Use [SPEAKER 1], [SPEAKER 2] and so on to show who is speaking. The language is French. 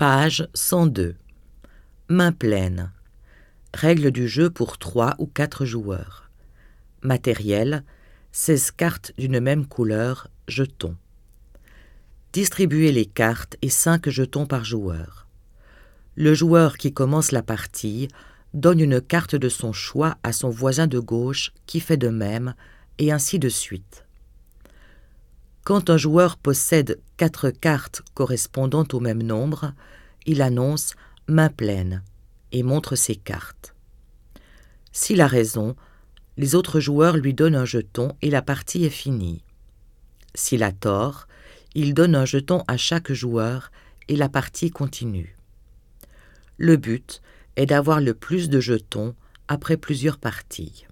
[SPEAKER 1] Page 102. Main pleine. Règle du jeu pour 3 ou 4 joueurs. Matériel, 16 cartes d'une même couleur, jetons. Distribuez les cartes et 5 jetons par joueur. Le joueur qui commence la partie donne une carte de son choix à son voisin de gauche qui fait de même, et ainsi de suite. Quand un joueur possède 4 cartes correspondant au même nombre, il annonce « main pleine » et montre ses cartes. S'il a raison, les autres joueurs lui donnent un jeton et la partie est finie. S'il a tort, il donne un jeton à chaque joueur et la partie continue. Le but est d'avoir le plus de jetons après plusieurs parties.